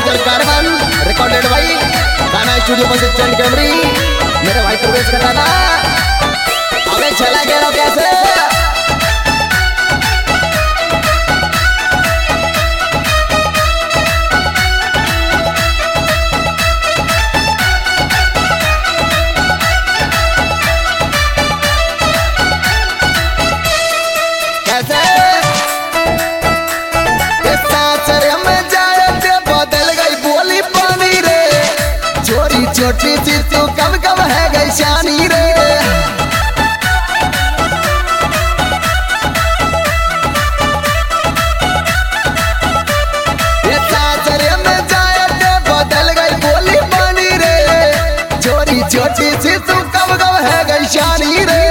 Gurjar Karwan recorded भाई गाना studio पर स्टैंड कैमरी मेरे भाई प्रवेश कर रहा था। अबे चला गया कैसे छोटी सी तू कब कब है गई शानी रे ये सासरे में जाए ते बदल गई बोली पानी रे छोरी छोटी सी तू कब कब है गई शानी रे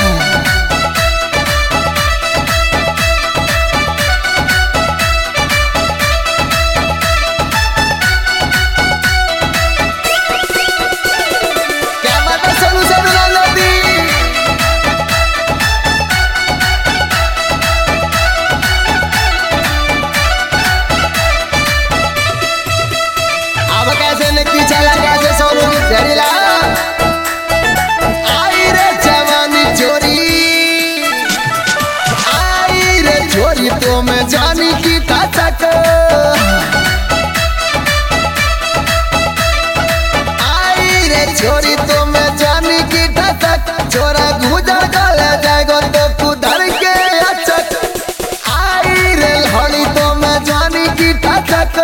तो मैं जानी की ताकत आई रे छोरी तो मैं जानी की ताकत छोरा गुजर कर जाएगा तो कुदर के अचक आई रे लहड़ी तो मैं जानी की ताकत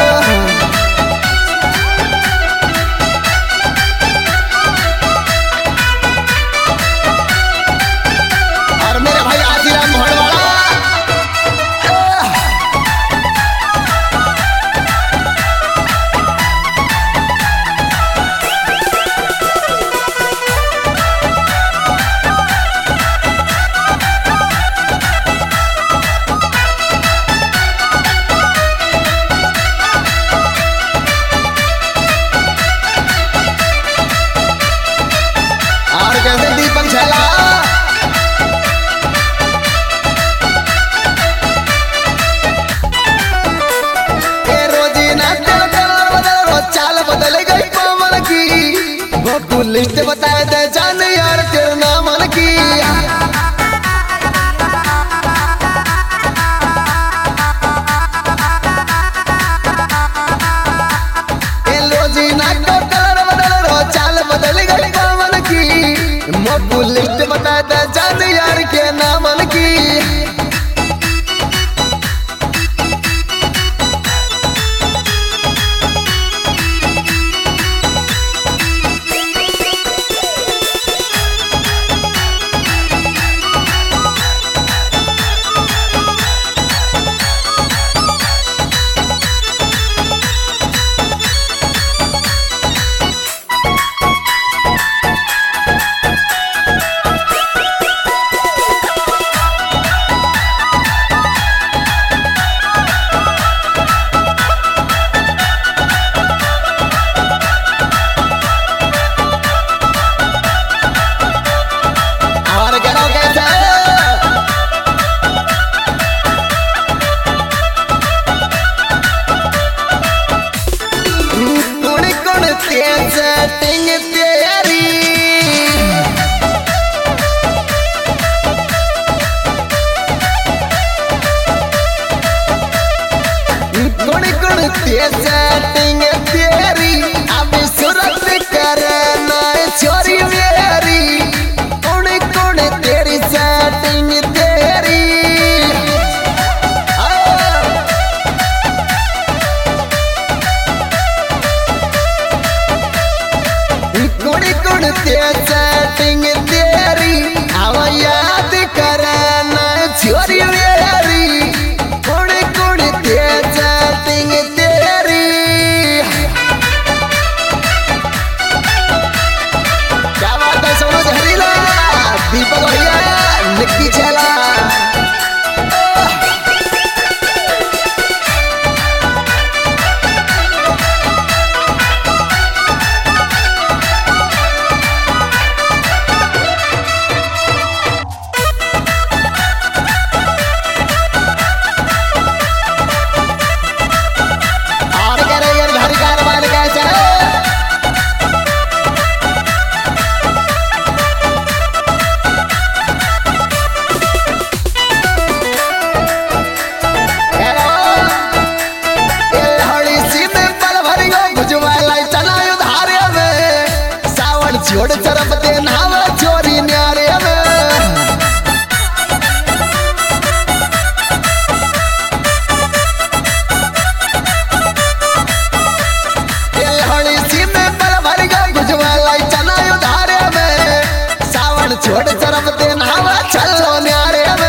और मेरे भाई आदिराम भड़वाड़ा लिस्ट बताए दे जान यार तेरे नाम की चाल बदल गई कामन की मोकू लिस्ट बताए दे जान यार के नाम की सेटिंग तेरी अब सूरत करना छोरी मेरी कौन कौन तेरी सेटिंग तेरी कौन कौन तेरी सेटिंग तेरी अब याद करना छोरी मेरी कौन कौन तेरी सेटिंग तेरी छोड़ चरप दे नावा चोरी न्यारे में हड़ी सी में पर भर गया गुजवाला चना उधारे में सावन छोड़ चरप दे नावा चलो न्यारे में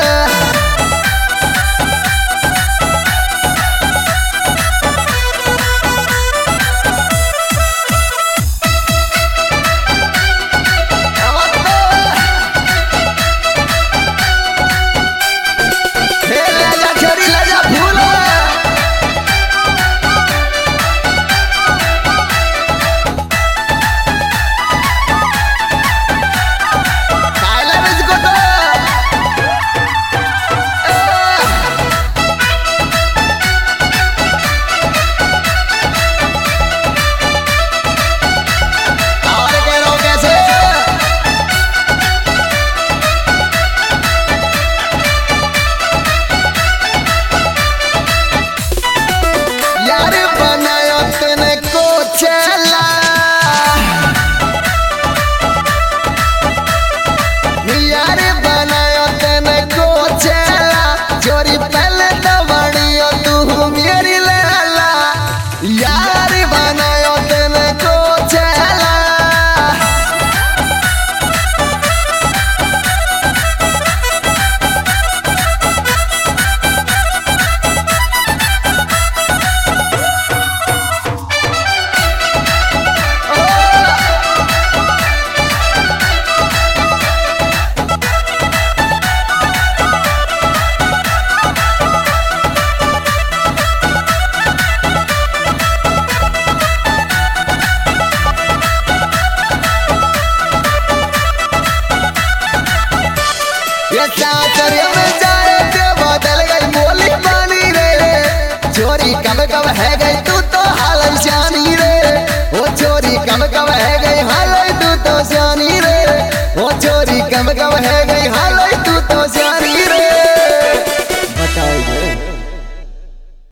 में जाए ते बदल गई बोली पानी रे चोरी कब कब है गई तू तो हाल जानी रे वो चोरी कब कब है गई हाल तू तो जानी रे वो चोरी कब कब है गई हाल